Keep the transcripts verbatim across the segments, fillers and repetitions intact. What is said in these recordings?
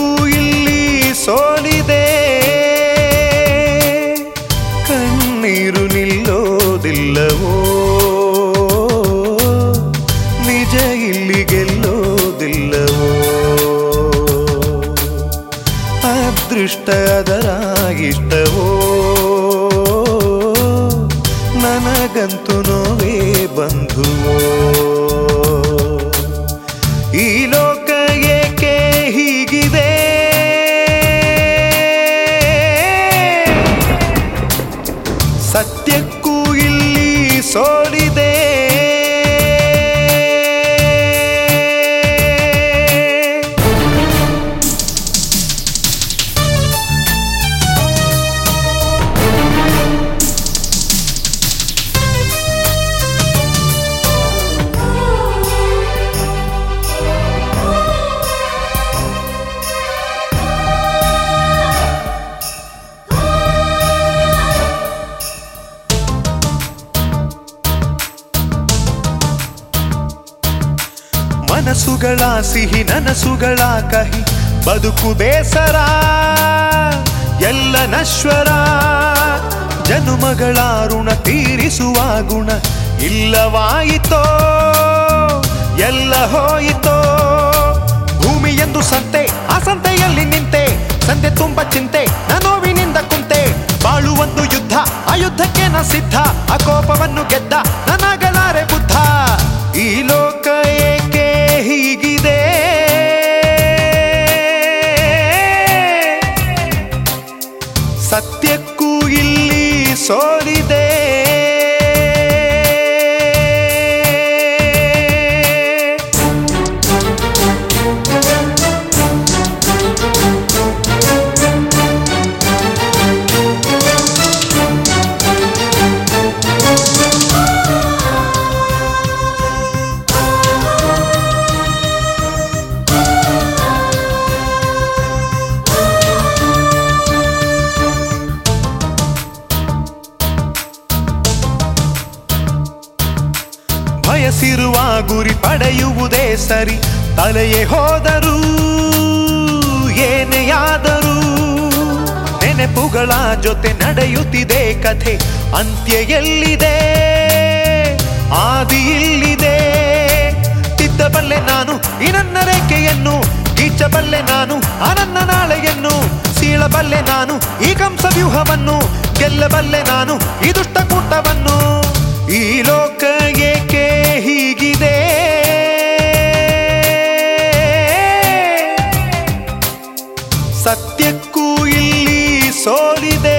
ಇಲ್ಲಿ ಸೋಲಿದೆ, ಕಣ್ಣೀರು ನಿಲ್ಲೋದಿಲ್ಲವೋ, ನಿಜ ಇಲ್ಲಿ ಗೆಲ್ಲೋದಿಲ್ಲವೋ, ಅದೃಷ್ಟ ಅದರಾಗಿಷ್ಟವೋ, ನನಗಂತೂ ನೋವೇ ಬಂಧುವೋ. ಈ ಲೋಕ ಏಕೆ ಹೀಗಿದೆ, ಸತ್ಯಕ್ಕೂ ಇಲ್ಲಿ ಸೋಲಿದೆ. ಮನಸ್ಸುಗಳ ಸಿಹಿ ನನಸುಗಳ ಕಹಿ, ಬದುಕು ಬೇಸರ ಎಲ್ಲ ನಶ್ವರ, ಜನುಮಗಳ ಋಣ ತೀರಿಸುವ ಗುಣ ಇಲ್ಲವಾಯಿತೋ, ಎಲ್ಲ ಹೋಯಿತೋ. ಭೂಮಿ ಎಂದು ಸಂತೆ, ಆ ಸಂತೆಯಲ್ಲಿ ನಿಂತೆ, ಸಂತೆ ತುಂಬ ಚಿಂತೆ, ನೋವಿನಿಂದ ಕುಂತೆ. ಬಾಳುವೊಂದು ಯುದ್ಧ, ಆ ಯುದ್ಧಕ್ಕೆ ನ ಸಿದ್ಧ, ಆ ಕೋಪವನ್ನು ಗೆದ್ದ ನನಗಲಾರೆ ಬುದ್ಧ. ಈ ಲೋಕ ಏಕೆ ಹೀಗಿದೆ, ಸತ್ಯಕ್ಕೂ ಇಲ್ಲಿ ಸೋಲಿದೆ. ಬಯಸಿರುವ ಗುರಿ ಪಡೆಯುವುದೇ ಸರಿ, ತಲೆಯೇ ಹೋದರೂ ಏನೆಯಾದರೂ, ನೆನಪುಗಳ ಜೊತೆ ನಡೆಯುತ್ತಿದೆ ಕಥೆ, ಅಂತ್ಯ ಎಲ್ಲಿದೆ ಆದಿ ಇಲ್ಲಿದೆ. ತಿದ್ದಬಲ್ಲೆ ನಾನು ಈ ನನ್ನ ರೇಖೆಯನ್ನು, ಗೀಚಬಲ್ಲೆ ನಾನು ಆ ನನ್ನ ನಾಳೆಯನ್ನು, ಸೀಳಬಲ್ಲೆ ನಾನು ಈ ಕಂಸ ವ್ಯೂಹವನ್ನು, ಗೆಲ್ಲಬಲ್ಲೆ ನಾನು ಈ ದುಷ್ಟ ಕೂಟವನ್ನು. ಈ ಲೋಕ ಏಕೆ ಹೀಗಿದೆ, ಸತ್ಯಕ್ಕೂ ಇಲ್ಲಿ ಸೋಲಿದೆ.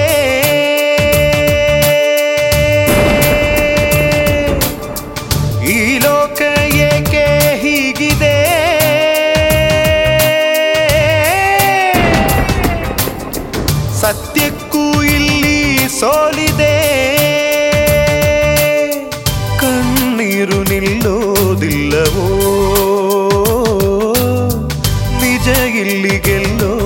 ಈ ಲೋಕ ಏಕೆ ಹೀಗಿದೆ, ಸತ್ಯಕ್ಕೂ ಇಲ್ಲಿ ಸೋಲಿದೆ. ಕಣ್ಣೀರು ನಿಲ್ಲೋದಿಲ್ಲವೋ, ನಿಜ ಇಲ್ಲಿ ಗೆಲ್ಲೋ